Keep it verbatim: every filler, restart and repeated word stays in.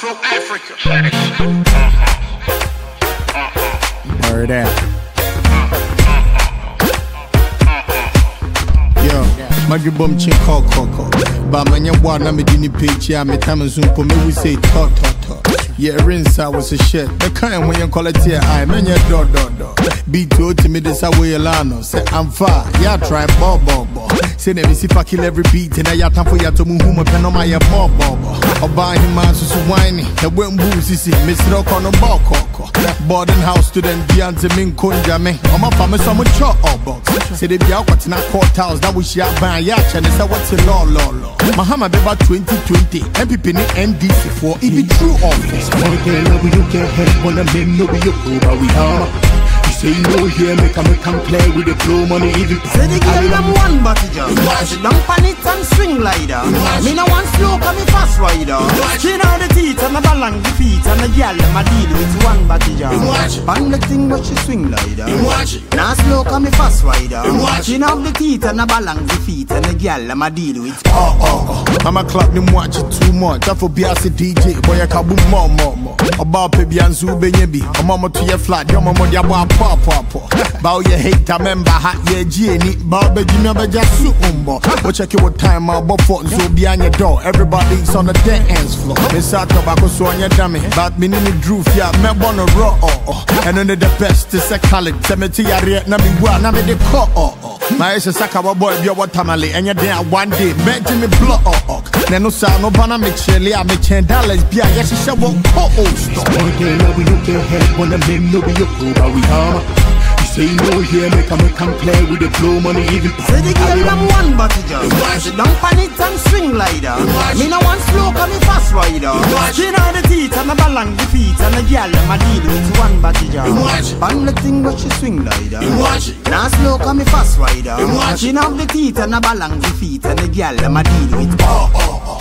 Afro Africa. Word out. Yo, Madrid bum chin call call call. But my young one, I'm a dini page. Yeah, me time and zoom for me. We say talk talk talk. Yeah, rinse I was a shit. The kind when you call it here, I man your door door door. Be told to me this away Lano. Say I'm far. Yeah, try ball ball ball. Say never see if I kill every beat. And I time for you to move home and on my ball ball ball. Or buy him man so whiny. The went boozy see. Miss Rock on the ball call. Boarding house student Beyonce Min Kunja me. On my family some chop or box. Say they be out what's in a courthouse. That we share by yacht and say what's the law law law. Mahama Beba twenty twenty. M P P N D C for it be true or false. One girl no you can help on a men no be you but we are. Say no here, make a make and play with the flow money even. Say the girl them one body jump. She don't pan it and swing like that. Me no one slow, cause me fast rider. She know the teeth and the balance the feet and the girl them a deal with one body jump. Pan the thing but she swing like that. Now slow, cause me fast rider. She know the teeth and the balance the feet and the girl them a deal with. Oh oh oh. I'ma clap them watch it too much. That for be as a D J, boy I can boom more more more. About baby and zoo benyebi. I'm mama to your flat, your mama dia boy pop pop. Bow your hate a member hat yeah Jenny. Bow be Jimmy be just soup umbo. Go check your time out but phone so behind your door. Everybody's on the dead ends floor. Miss out tobacco so on your dummy. But me need droof yeah me wanna raw oh oh. And only the best is a college. Cemetery area na me wa na me de call oh oh. My is a saka boy be what tamale and you there one day. Bet me blow oh oh. Neno sa no bana me chele a me ten dollars be a yes she say what oh oh stop. One girl no we you can help on a men no be you but we are. Say no here, make a make and play with the flow money even. Say the girl them one body jump. She don't pan it and swing like that. Me no one slow, cause me fast rider. She know the teeth and the balance the feet and the girl them a deal with one body jump. Pan the thing but she swing like that. Now slow, cause me fast rider. She know the teeth and the balance the feet and the girl them a deal with. Oh oh oh.